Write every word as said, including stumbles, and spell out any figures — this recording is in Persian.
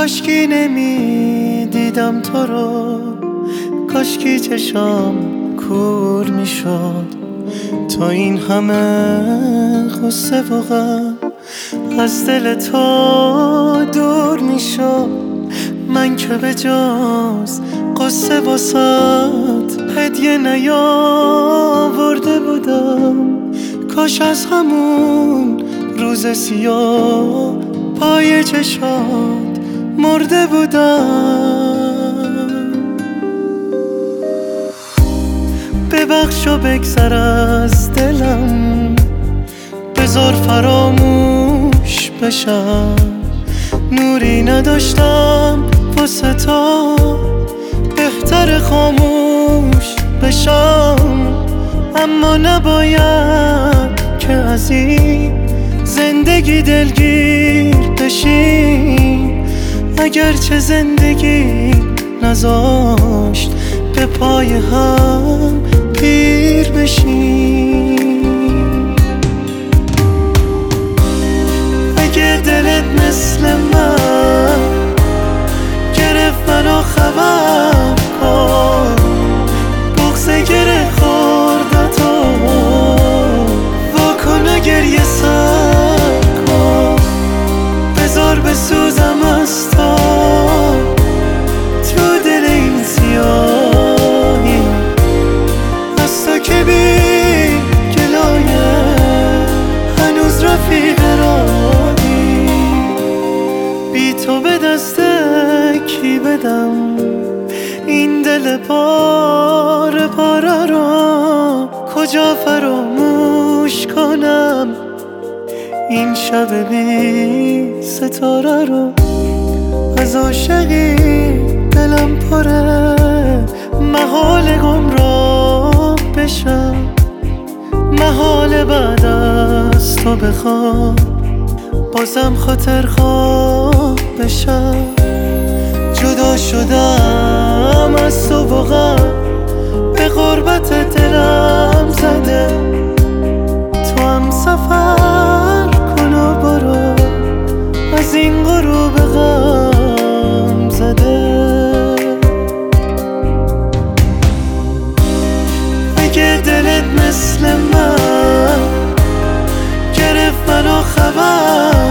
کاشکی نمی دیدم تو رو، کاشکی چشام کور می شد. تو این همه غصه و غم از دل تو دور می شد. من که به جز قصه واسات هدیه نیاورده بودم. کاش از همون روز سیاه پای چشات مرده بودم. ببخش و بگذر از دلم، بذار فراموش بشم. نوری نداشتم واسه تو، بهتر خاموش بشم. اما نباید که از این زندگی دلگیر بشیم. اگرچه زندگی نذاشت به پای هم پیر بشیم. اگه دلت مثل من گرفت منو خبر کن، بغض گره خوردتو واکن و گریه سر کن. بذار بسوزم از تو تو دل این سیاهی، از تو که بی گلایه هنوز رفیق راهی. بی تو به دست کی بدم این دل پاره پاره رو؟ کجا فراموش کنم این شب بی ستاره رو؟ از عاشقی دلم پره، محال گمراه بشم. محال بعد از تو بخوام بازم خاطر خواه بشم. جدا شدم از تو و غم به غربت دلم زده. تو هم سفر کن و برو از این غروب غم زده. اگه دلت مثل من گرفت منو خبر